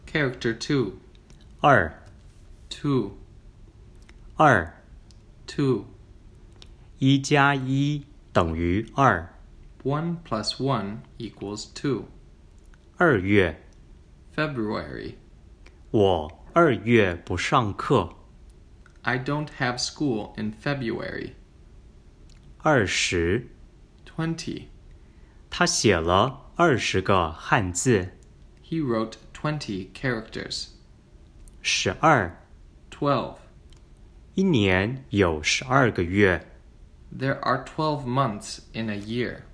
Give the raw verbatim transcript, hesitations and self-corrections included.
Character two. 二 two. 二 two. 一加一等于二 one plus one equals two. 二月 February. 我二月不上课 I don't have school in February. 二十 twenty. 他写了二十个汉字 He wrote twenty characters. 十二 twelve. 一年有十二个月 There are twelve months in a year.